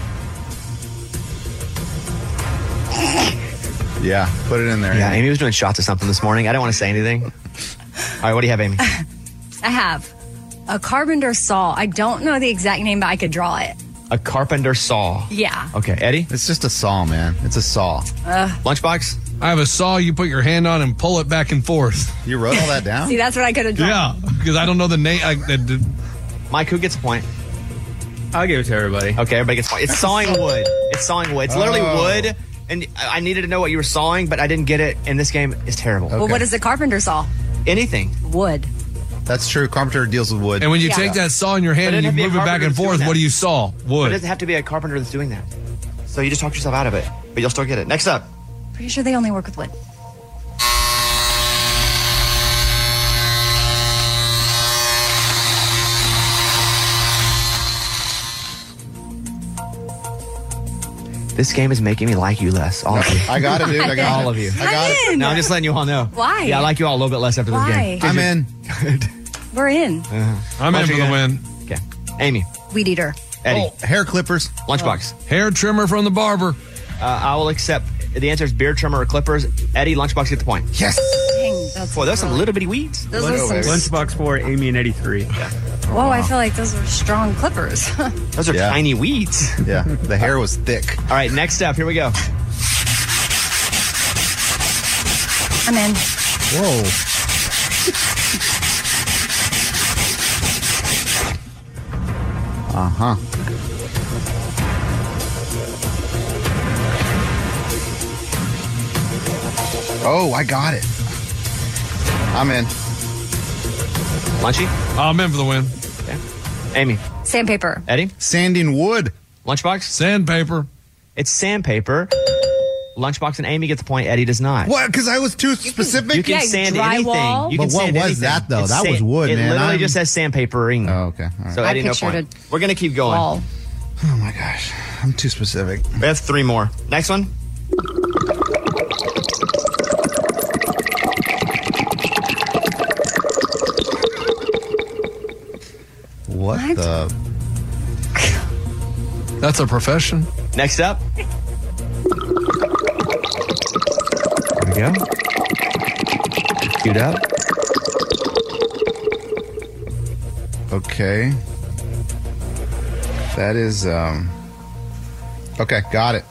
Yeah, put it in there. Yeah, Amy. Amy was doing shots of something this morning. I didn't want to say anything. All right, what do you have, Amy? I have a carpenter saw. I don't know the exact name, but I could draw it. A carpenter saw. Yeah. Okay, Eddie? It's just a saw, man. It's a saw. Uh, Lunchbox? I have a saw you put your hand on and pull it back and forth. You wrote all that down? See, that's what I could have drawn. Yeah, because I don't know the name. I, I, I, Mike, who gets a point? I'll give it to everybody. Okay, everybody gets a point. It's sawing wood. It's sawing wood. It's literally Oh. wood. And I I needed to know what you were sawing, but I didn't get it. And this game is terrible. Well, what is a carpenter saw? Anything. Wood. That's true. Carpenter deals with wood. and when you Yeah. take that saw in your But hand it and you doesn't have to be a move it back carpenter and that's doing forth, that. what do you saw? But it Wood. doesn't have to be a carpenter that's doing that. So you just talk yourself out of it, but you'll still get it. Next up. Pretty sure they only work with wood. This game is making me like you less. All of you. I got it, dude. I got it. All of you. I got it. in. No, I'm just letting you all know. Why? Yeah, I like you all a little bit less after this Why? game. I'm in. We're in. I'm in for the win. Okay. Amy. Weed eater. Eddie. Oh, hair clippers. Lunchbox. Hair trimmer from the barber. Uh, I will accept. The answer is beard trimmer or clippers. Eddie, Lunchbox, get the point. Yes. Dang, that's Boy, those are some really- little bitty weeds. Those are some. Lunchbox four, Amy and Eddie three. Whoa, I feel like those are strong clippers. Those are Yeah. tiny weeds. Yeah, the hair was thick. All right, next up. Here we go. I'm in. Whoa. Uh huh. Oh, I got it. I'm in. Lunchy. I'm in for the win. Amy. Sandpaper. Eddie. Sanding wood. Lunchbox. Sandpaper. It's sandpaper. Lunchbox and Amy get the point. Eddie does not. What? Because I was too specific? You can Yeah, sand drywall. anything. You But can what sand was anything. that, though? It's That was sand- wood, it man. literally I'm- just says sandpapering. Oh, okay. All right. So I Eddie, no pictured point. a We're gonna keep going. wall. Oh my gosh. I'm too specific. We have three more. Next one. What, What? the? That's a profession. Next up. There we go. Queued up. Okay. That is, um. Okay, got it.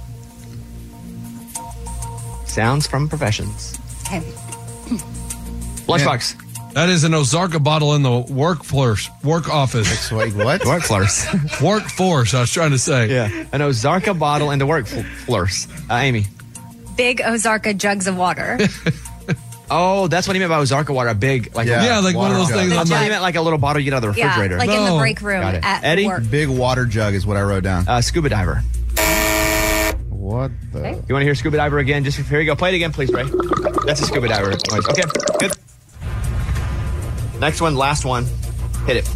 Sounds from professions. Okay. Lunchbox. That is an Ozarka bottle in the workforce, work office. Wait, what? Workforce. Workforce, I was trying to say. Yeah. An Ozarka bottle in the workforce. Uh, Amy. Big Ozarka jugs of water. Oh, that's what he meant by Ozarka water. A big, like, Yeah. a, Yeah, like one of those Water things. I on thought the- he meant like a little bottle you get out of the yeah, refrigerator. like in the No. break room Got it. at Eddie? work. Big water jug is what I wrote down. uh, scuba diver. What the? Okay. You want to hear scuba diver again? Just here you go. Play it again, please, Ray. That's a scuba diver noise. Okay, good. Next one, last one. Hit it.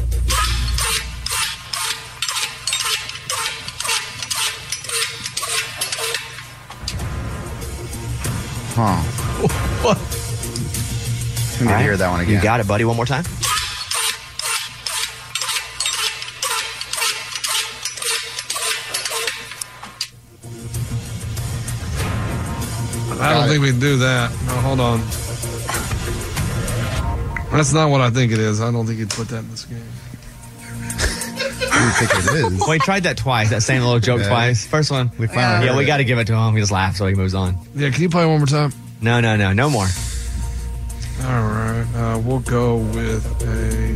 Huh. What? I need to hear that one again. You got it, buddy. One more time. I don't think we can do that. No, hold on. That's not what I think it is. I don't think you'd put that in this game. I think it is. Well, he tried that twice, that same little joke Yeah. twice. First one, we finally Yeah, heard we it. got to give it to him. He just laughs, so he moves on. Yeah, can you play one more time? No, no, no, no more. All right. Uh, we'll go with a.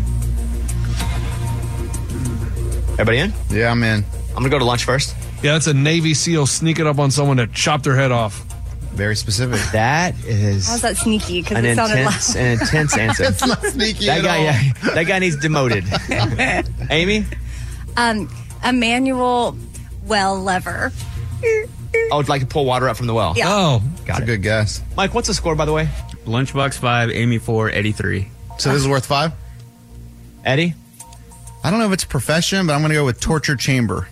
Everybody in? Yeah, I'm in. I'm going to go to lunch first. Yeah, that's a Navy SEAL sneaking up on someone to chop their head off. Very specific. That is How's that sneaky? Because an it sounded intense, loud. an intense answer. It's not sneaky that at guy, all. yeah, that guy needs demoted. Amy? Um, a manual well lever. Oh, I'd like to pull water up from the well. Yeah. Oh, got That's a it. good guess. Mike, what's the score, by the way? Lunchbox five, Amy four, Eddie three. So this is worth five? Eddie? I don't know if it's profession, but I'm going to go with torture chamber.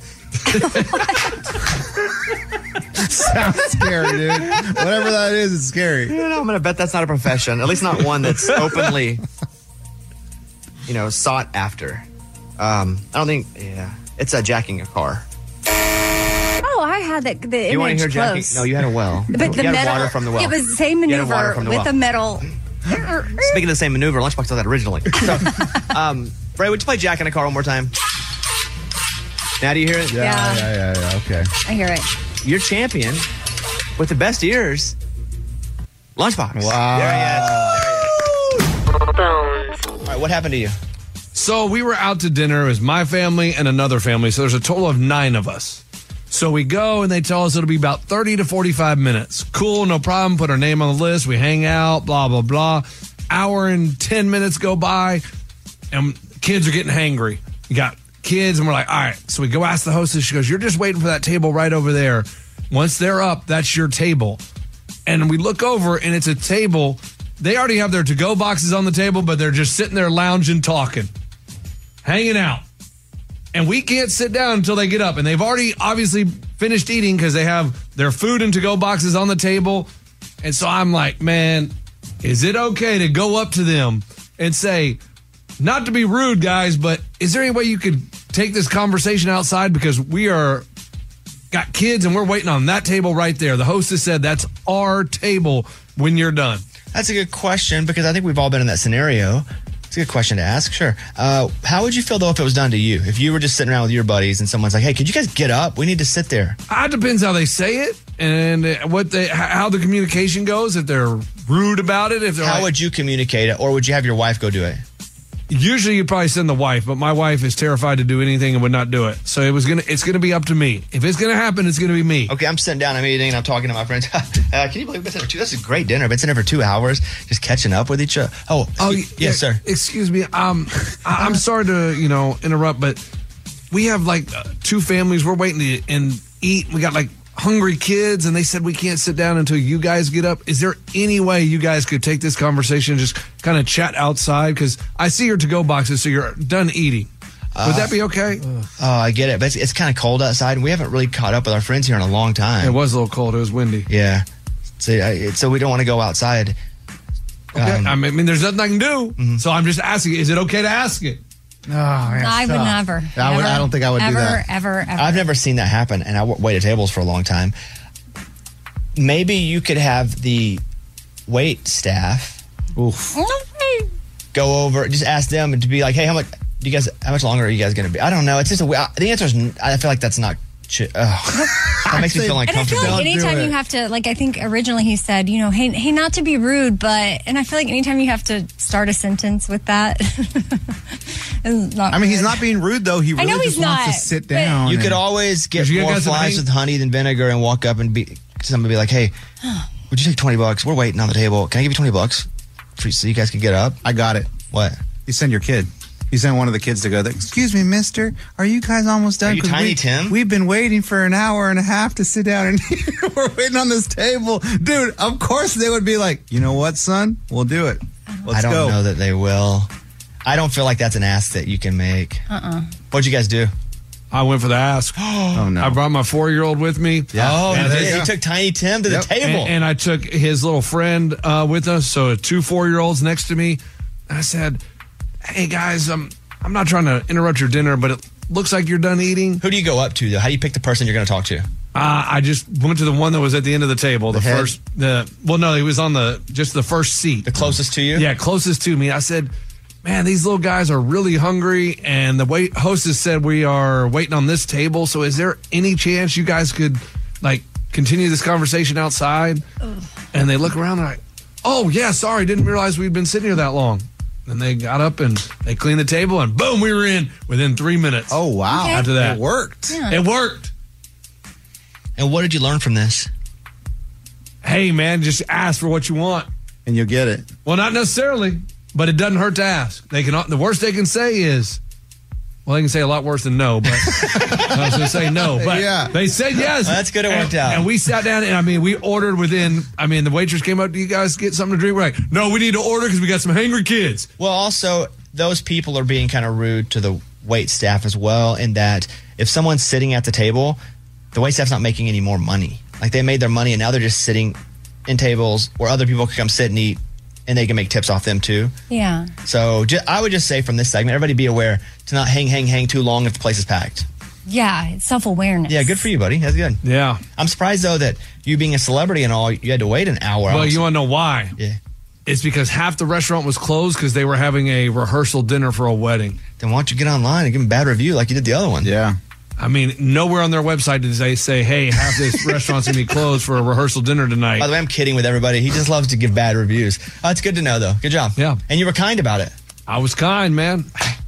Sounds scary, dude. Whatever that is, it's scary. You know, I'm going to bet that's not a profession. At least not one that's openly, you know, sought after. Um, I don't think, yeah. It's a jacking a car. Oh, I had that, the You want to image hear jacking? close. No, you had a well. But the you had metal, water from the well. It was the same You had water maneuver from the with well. a metal. Speaking of the same maneuver, Lunchbox did that originally. So, um, Ray, would you play Jack in a Car one more time? Now do you hear it? Yeah, Yeah. yeah, yeah, yeah. Okay. I hear it. Your champion with the best ears, Lunchbox. Wow. There he is. All right, what happened to you? So we were out to dinner. It was my family and another family. So there's a total of nine of us. So we go and they tell us it'll be about thirty to forty-five minutes. Cool, no problem. Put our name on the list. We hang out, blah, blah, blah. Hour and ten minutes go by and kids are getting hangry. You got kids and we're like, all right. So we go ask the hostess. She goes, you're just waiting for that table right over there. Once they're up, that's your table. And we look over and it's a table. They already have their to-go boxes on the table, but they're just sitting there lounging, talking, hanging out. And we can't sit down until they get up. And they've already obviously finished eating because they have their food and to-go boxes on the table. And so I'm like, man, is it okay to go up to them and say, not to be rude, guys, but is there any way you could take this conversation outside? Because we are got kids and we're waiting on that table right there. The hostess said that's our table when you're done. That's a good question because I think we've all been in that scenario. It's a good question to ask, sure. Uh, how would you feel, though, if it was done to you? If you were just sitting around with your buddies and someone's like, hey, could you guys get up? We need to sit there. It depends how they say it and what they, how the communication goes. If they're rude about it, if they're How like, would you communicate it, or would you have your wife go do it? usually you'd probably send the wife, but my wife is terrified to do anything and would not do it. So it was gonna, it's gonna be up to me. If it's gonna happen, it's gonna be me. Okay, I'm sitting down, I'm eating, and I'm talking to my friends. uh, can you believe we've been sitting for two? That's a great dinner. I've been sitting there for two hours, just catching up with each other. Oh, Oh, y- yeah, yes, sir. Excuse me. Um, I, I'm sorry to you know interrupt, but we have like uh, two families. We're waiting to and eat. We got like hungry kids, and they said we can't sit down until you guys get up. Is there any way you guys could take this conversation and just kind of chat outside? Because I see your to-go boxes, so you're done eating. Would that be okay? Oh, I get it, but it's, it's kind of cold outside, and we haven't really caught up with our friends here in a long time. It was a little cold. It was windy. Yeah. So, I, it- so we don't want to go outside. Okay. Um, I mean, I mean, there's nothing I can do. So I'm just asking, is it okay to ask it? Oh, man, I would tough. never. I, would, Never, I don't think I would ever, do that. Ever, ever, I've never seen that happen, and I w- waited tables for a long time. Maybe you could have the wait staff Oof. go over, just ask them to be like, hey, how much do you guys? How much longer are you guys going to be? I don't know. It's just a. we- The answer is. n- I feel like that's not. Ch- ugh. That makes me feel And I feel uncomfortable. like anytime you have to, like, I think originally he said, you know, hey, hey, not to be rude, but, and I feel like anytime you have to start a sentence with that, is not I mean, he's good. not being rude, though. He I really know just he's wants not, to sit but- down. You could and- always get Because you more guys have flies hang- with honey than vinegar and walk up and be somebody be like, hey, would you take twenty bucks? We're waiting on the table. Can I give you twenty bucks for, so you guys can get up? I got it. What? You send your kid. You send one of the kids to go there. Excuse me, mister. Are you guys almost done? Are you 'Cause Tiny we, Tim? We've been waiting for an hour and a half to sit down and we're waiting on this table. Dude, of course they would be like, you know what, son? We'll do it. Let's I don't go. know that they will. I don't feel like that's an ask that you can make. Uh-uh. What'd you guys do? I went for the ask. Oh, no. I brought my four-year-old with me. Oh, Yeah, you there did. you You go. took Tiny Tim to Yep. the table. And, and I took his little friend uh, with us, so two four-year-olds next to me. And I said, hey, guys, um, I'm not trying to interrupt your dinner, but it looks like you're done eating. Who do you go up to, though? How do you pick the person you're going to talk to? Uh, I just went to the one that was at the end of the table. The, The head? first, the well, no, he was on the just the first seat, The closest to you? Yeah, closest to me. I said, "Man, these little guys are really hungry." And the wait hostess said, "We are waiting on this table. So, is there any chance you guys could like continue this conversation outside?" Ugh. And they look around and like, "Oh yeah, sorry, didn't realize we'd been sitting here that long." And they got up and they cleaned the table, and boom, we were in within three minutes. Oh wow! Okay. After that, It worked. Yeah. it worked. And what did you learn from this? Hey, man, just ask for what you want. And you'll get it. Well, not necessarily, but it doesn't hurt to ask. They can. The worst they can say is, well, they can say a lot worse than no, but I was going to say no, but Yeah. they said yes. Well, that's good it And- worked out. And we sat down, and I mean, we ordered within, I mean, the waitress came up, "Do you guys get something to drink?" We're like, "No, we need to order because we got some hangry kids." Well, also, those people are being kind of rude to the wait staff as well, in that if someone's sitting at the table, the wait staff's not making any more money. Like, they made their money, and now they're just sitting in tables where other people can come sit and eat, and they can make tips off them too. Yeah. So ju- I would just say from this segment, everybody be aware to not hang, hang, hang too long if the place is packed. Yeah, it's self-awareness. Yeah, good for you, buddy. That's good. Yeah. I'm surprised, though, that you being a celebrity and all, you had to wait an hour. Well, Also- you want to know why? Yeah. It's because half the restaurant was closed because they were having a rehearsal dinner for a wedding. Then why don't you get online and give them a bad review like you did the other one? Yeah. I mean, nowhere on their website did they say, "Hey, half this restaurant's going to be closed for a rehearsal dinner tonight." By the way, I'm kidding with everybody. He just loves to give bad reviews. Oh, it's good to know, though. Good job. Yeah. And you were kind about it. I was kind, man.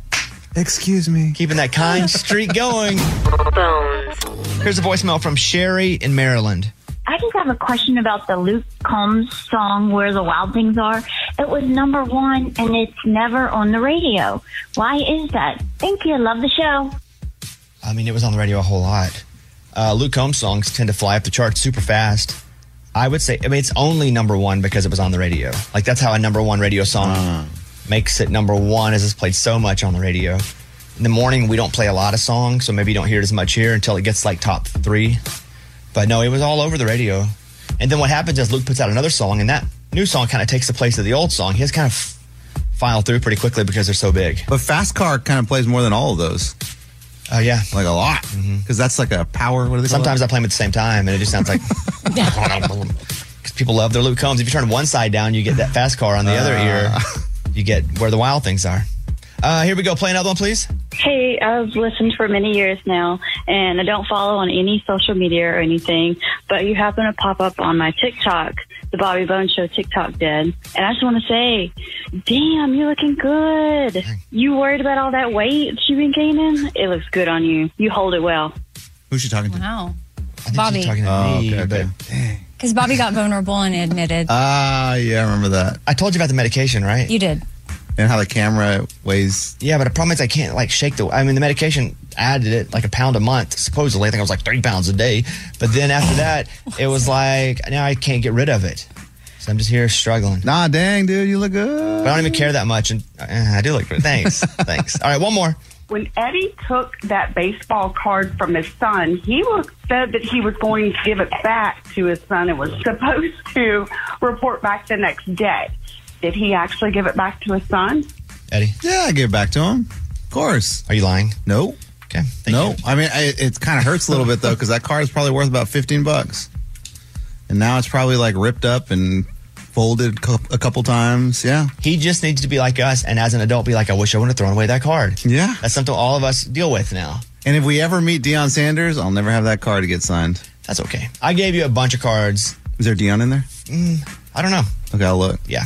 Excuse me. Keeping that kind streak going. Here's a voicemail from Sherry in Maryland. I just have a question about the Luke Combs song, Where the Wild Things Are. It was number one, and it's never on the radio. Why is that? Thank you. Love the show. I mean, it was on the radio a whole lot. Uh, Luke Combs songs tend to fly up the charts super fast. I would say, I mean, it's only number one because it was on the radio. Like, that's how a number one radio song uh. makes it number one, as it's played so much on the radio. In the morning, we don't play a lot of songs, so maybe you don't hear it as much here until it gets like top three. But no, it was all over the radio. And then what happens is Luke puts out another song, and that new song kind of takes the place of the old song. He has kind of filed through pretty quickly because they're so big. But Fast Car kind of plays more than all of those. Oh, uh, yeah. Like a lot. Because mm-hmm. that's like a power. What do they Sometimes call I play them at the same time, and it just sounds like... Because people love their Luke Combs. If you turn one side down, you get that Fast Car. On the uh, other ear, you get Where the Wild Things Are. Uh, here we go. Play another one, please. Hey, I've listened for many years now, and I don't follow on any social media or anything, but you happen to pop up on my TikTok, the Bobby Bones Show TikTok did. And I just want to say, damn, you're looking good. You worried about all that weight you've been gaining? It looks good on you. You hold it well. Who's she talking to? Wow. I think Bobby. she's talking to Oh, me, okay, okay. but Because Bobby got vulnerable and admitted. Ah, uh, yeah, I remember that. I told you about the medication, right? You did. And how the camera weighs. Yeah, but the problem is I can't like shake the. I mean, the medication added it like a pound a month. Supposedly, I think it was like three pounds a day. But then after that, it was like now I can't get rid of it. So I'm just here struggling. Nah, dang, dude, you look good. But I don't even care that much, and uh, I do look good. Thanks, thanks. All right, one more. When Eddie took that baseball card from his son, he was, said that he was going to give it back to his son and was supposed to report back the next day. Did he actually give it back to his son? Eddie? Yeah, I gave it back to him. Of course. Are you lying? No. Okay. No. You. I mean, I, it kind of hurts a little bit, though, because that card is probably worth about fifteen bucks. And now it's probably like ripped up and folded a couple times. Yeah. He just needs to be like us, and as an adult, be like, I wish I wouldn't have thrown away that card. Yeah. That's something all of us deal with now. And if we ever meet Deion Sanders, I'll never have that card to get signed. That's okay. I gave you a bunch of cards. Is there Deion in there? Mm, I don't know. Okay, I'll look. Yeah.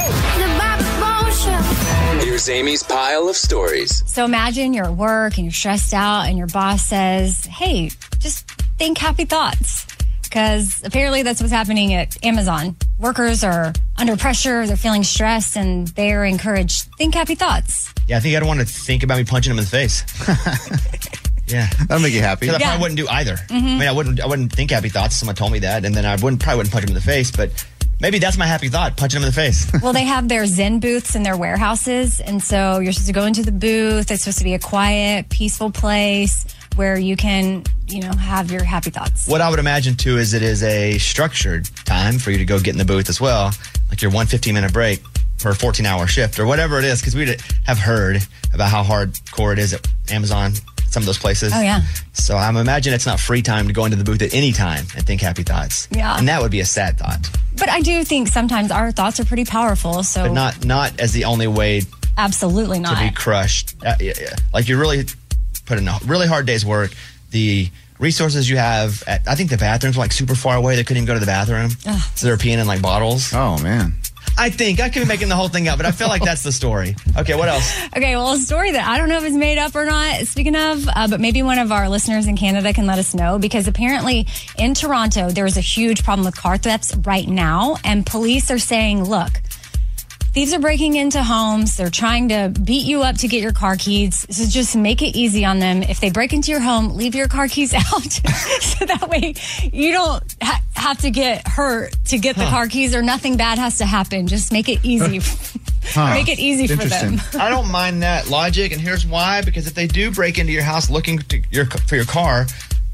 Here's Amy's pile of stories. So imagine you're at work and you're stressed out and your boss says, hey, just think happy thoughts. Because apparently that's what's happening at Amazon. Workers are under pressure, they're feeling stressed, and they're encouraged, think happy thoughts. Yeah, I think I don't want to think about me punching him in the face. Yeah. That'll make you happy. Because I Yeah. probably wouldn't do either. Mm-hmm. I mean, I wouldn't I wouldn't think happy thoughts if someone told me that, and then I wouldn't probably wouldn't punch him in the face, but maybe that's my happy thought, punching him in the face. Well, they have their Zen booths in their warehouses, and so you're supposed to go into the booth. It's supposed to be a quiet, peaceful place where you can, you know, have your happy thoughts. What I would imagine, too, is it is a structured time for you to go get in the booth as well, like your one fifteen-minute break for a fourteen-hour shift or whatever it is, because we have heard about how hardcore it is at Amazon some of those places. Oh, yeah. So I'm imagine it's not free time to go into the booth at any time and think happy thoughts. Yeah. And that would be a sad thought. But I do think sometimes our thoughts are pretty powerful. So But not not as the only way absolutely not. to be crushed. Uh, yeah, yeah. Like you really put in a really hard day's work. The resources you have, at, I think the bathrooms were like super far away. They couldn't even go to the bathroom. Ugh. So they were peeing in like bottles. Oh, man. I think. I could be making the whole thing up, but I feel like that's the story. Okay, what else? Okay, well, a story that I don't know if it's made up or not, speaking of, uh, but maybe one of our listeners in Canada can let us know, because apparently in Toronto, there is a huge problem with car thefts right now, and police are saying, look, thieves are breaking into homes. They're trying to beat you up to get your car keys. So just make it easy on them. If they break into your home, leave your car keys out. So that way you don't ha- have to get hurt to get the Huh. car keys, or nothing bad has to happen. Just make it easy. Huh. Make it easy for them. I don't mind that logic, and here's why. Because if they do break into your house looking to your, for your car,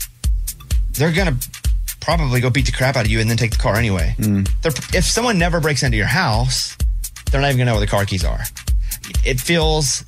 they're going to probably go beat the crap out of you and then take the car anyway. They're- If someone never breaks into your house, they're not even going to know where the car keys are. It feels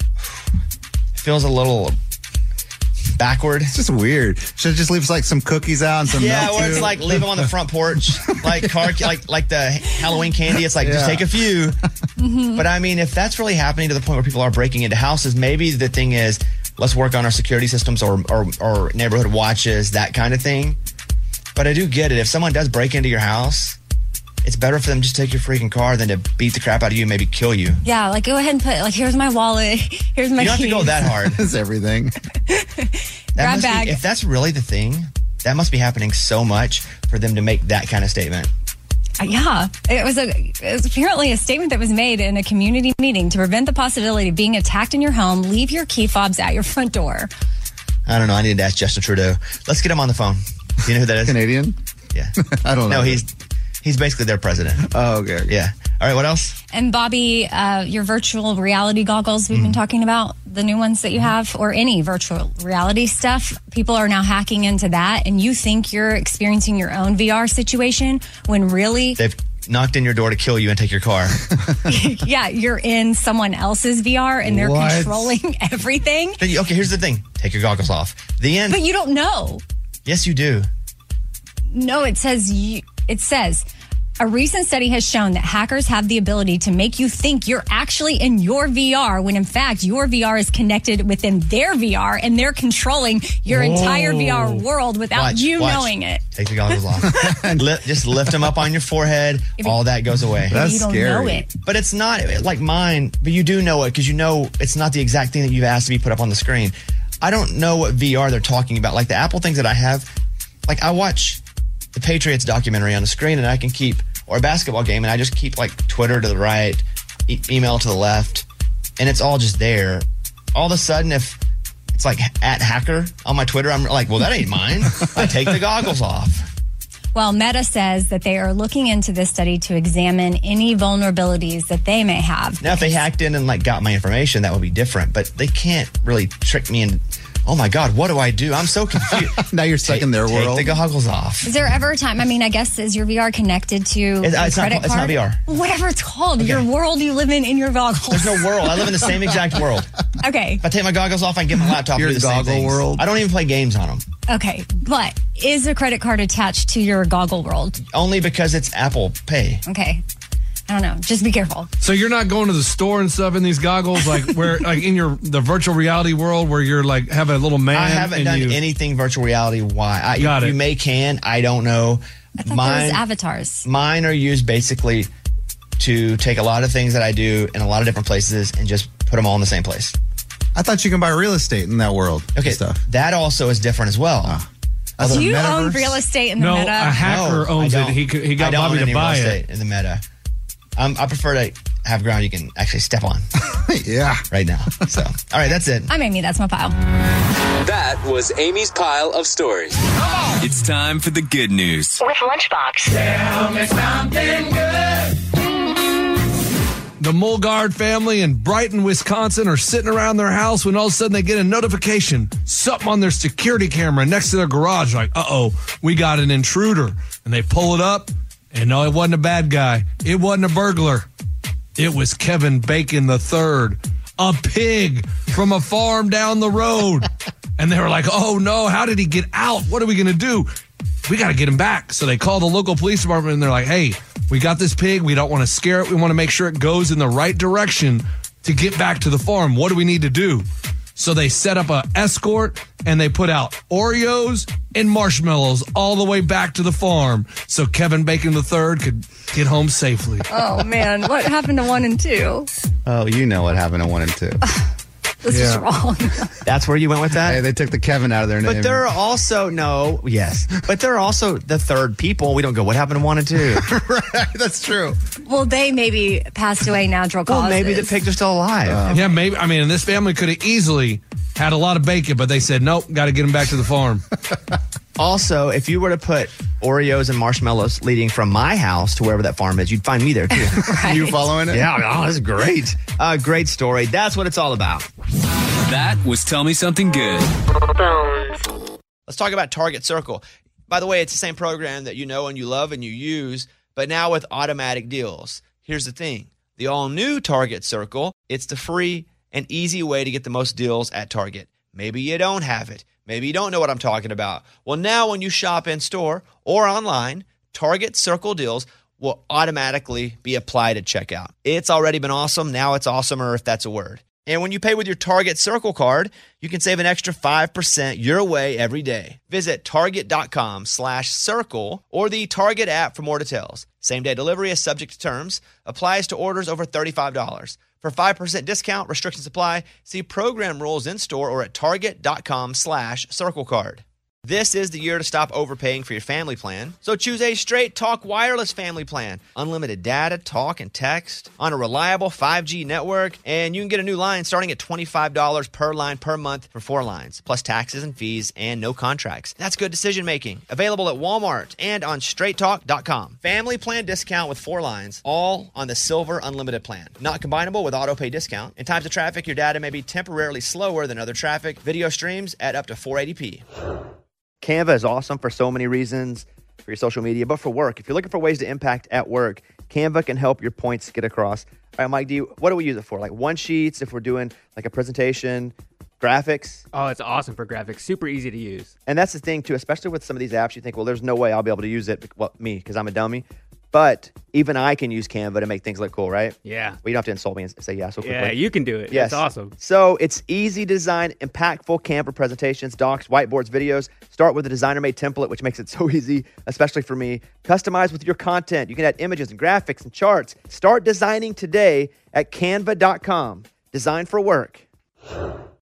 it feels a little backward. It's just weird. Should just leave like some cookies out and some Yeah, milk where it's too. like leave them on the front porch, like car, like like the Halloween candy. It's like just Yeah. take a few. But I mean, if that's really happening to the point where people are breaking into houses, maybe the thing is let's work on our security systems or or, or neighborhood watches, that kind of thing. But I do get it. If someone does break into your house, it's better for them to just take your freaking car than to beat the crap out of you and maybe kill you. Yeah, like go ahead and put, like, here's my wallet, here's my You don't have to go keys. that hard. It's everything. That Grab must be- bag. if that's really the thing, that must be happening so much for them to make that kind of statement. Uh, Yeah, it was a it was apparently a statement that was made in a community meeting to prevent the possibility of being attacked in your home. Leave your key fobs at your front door. I don't know. I need to ask Justin Trudeau. Let's get him on the phone. Do you know who that is? Canadian? Yeah. I don't know. No, he's he's basically their president. Oh, okay. okay. Yeah. All right, what else? And Bobby, uh, your virtual reality goggles we've been talking about, the new ones that you have, or any virtual reality stuff, people are now hacking into that, and you think you're experiencing your own V R situation when really, They've knocked in your door to kill you and take your car. yeah, you're in someone else's V R and they're What? controlling everything. Then you- okay, here's the thing. Take your goggles off. The end. But you don't know. Yes, you do. No, it says you, it says a recent study has shown that hackers have the ability to make you think you're actually in your V R when in fact your V R is connected within their V R and they're controlling your Whoa. entire V R world without Watch, you watch. knowing it. Take the goggles off. Li- just lift them up on your forehead. If All that goes away. That's you don't scary. know it. But it's not like mine, but you do know it because you know it's not the exact thing that you've asked to be put up on the screen. I don't know what V R they're talking about. Like the Apple things that I have, like I watch the Patriots documentary on the screen and I can keep, or a basketball game, and I just keep like Twitter to the right, e- email to the left, and it's all just there. All of a sudden, if it's like at hacker on my Twitter, I'm like, well, that ain't mine. I take the goggles off. Well, Meta says that they are looking into this study to examine any vulnerabilities that they may have. Now, if they hacked in and like got my information, that would be different. But they can't really trick me and, oh my God, what do I do? I'm so confused. Now you're stuck in their Take world. the goggles off. Is there ever a time? I mean, I guess is your V R connected to It's, uh, your it's not. credit It's card? not V R. Whatever it's called, your world you live in in your goggles. There's no world. I live in the same exact world. Okay, If I take my goggles off, I can get my laptop. Your and do the same goggle things. world. I don't even play games on them. okay, but is a credit card attached to your goggle world? Only because it's Apple Pay. Okay, I don't know. Just be careful. So you're not going to the store and stuff in these goggles, like where, like in your the virtual reality world where you're like have a little man. I haven't and done you, anything virtual reality. Why? I, Got you, it. you may can. I don't know. I thought Mine, there was avatars. mine are used basically to take a lot of things that I do in a lot of different places and just put them all in the same place. I thought you can buy real estate in that world. Okay, Stuff. that also is different as well. Ah. Although- Do you metaverse? own real estate in the No, meta? a hacker No, owns I it. don't. He could- he I got don't Bobby own to any buy real it. estate in the meta. Um, I prefer to have ground you can actually step on Yeah. right now. So, all right, that's it. I'm Amy. That's my pile. That was Amy's pile of stories. It's time for the good news. With Lunchbox. Tell me something good. The Mulgard family in Brighton, Wisconsin are sitting around their house when all of a sudden they get a notification, something on their security camera next to their garage, like, uh-oh, we got an intruder. And they pull it up, and no, it wasn't a bad guy. It wasn't a burglar. It was Kevin Bacon the third, a pig from a farm down the road. And they were like, oh no, how did he get out? What are we going to do? We got to get him back. So they call the local police department and they're like, hey, we got this pig. We don't want to scare it. We want to make sure it goes in the right direction to get back to the farm. What do we need to do? So they set up a escort and they put out Oreos and marshmallows all the way back to the farm so Kevin Bacon the third could get home safely. Oh, man. What happened to one and two? Oh, you know what happened to one and two. This is wrong. That's where you went with that? Hey, they took the Kevin out of their name. But there are also, no, yes. But there are also the third people. We don't go, what happened to one and two? Right, that's true. Well, they maybe passed away natural causes. Well, maybe the pigs are still alive. Uh, yeah, maybe. I mean, and this family could have easily had a lot of bacon, but they said, nope, got to get them back to the farm. Also, if you were to put Oreos and marshmallows leading from my house to wherever that farm is, you'd find me there too. Right. You following it? Yeah, oh, that's great. Uh, great story. That's what it's all about. That was Tell Me Something Good. Let's talk about Target Circle. By the way, it's the same program that you know and you love and you use, but now with automatic deals. Here's the thing. The all-new Target Circle, it's the free and easy way to get the most deals at Target. Maybe you don't have it. Maybe you don't know what I'm talking about. Well, now when you shop in store or online, Target Circle deals will automatically be applied at checkout. It's already been awesome. Now it's awesomer, if that's a word. And when you pay with your Target Circle card, you can save an extra five percent your way every day. Visit target.com slash circle or the Target app for more details. Same-day delivery is subject to terms. Applies to orders over thirty-five dollars. For five percent discount, restrictions apply. See program rules in store or at target.com slash circle card. This is the year to stop overpaying for your family plan. So choose a Straight Talk Wireless family plan. Unlimited data, talk, and text on a reliable five G network. And you can get a new line starting at twenty-five dollars per line per month for four lines, plus taxes and fees and no contracts. That's good decision making. Available at Walmart and on straight talk dot com. Family plan discount with four lines, all on the Silver Unlimited plan. Not combinable with auto pay discount. In times of traffic, your data may be temporarily slower than other traffic. Video streams at up to four eighty p. Canva is awesome for so many reasons, for your social media, but for work. If you're looking for ways to impact at work, Canva can help your points get across. All right, Mike, do you, what do we use it for? Like one sheets, if we're doing like a presentation, graphics? Oh, it's awesome for graphics. Super easy to use. And that's the thing, too, especially with some of these apps, you think, well, there's no way I'll be able to use it, well, me, because I'm a dummy. But even I can use Canva to make things look cool, right? Yeah. Well, you don't have to insult me and say yeah so quickly. Yeah, you can do it. Yes. It's awesome. So it's easy to design impactful Canva presentations, docs, whiteboards, videos. Start with a designer-made template, which makes it so easy, especially for me. Customize with your content. You can add images and graphics and charts. Start designing today at canva dot com. Design for work.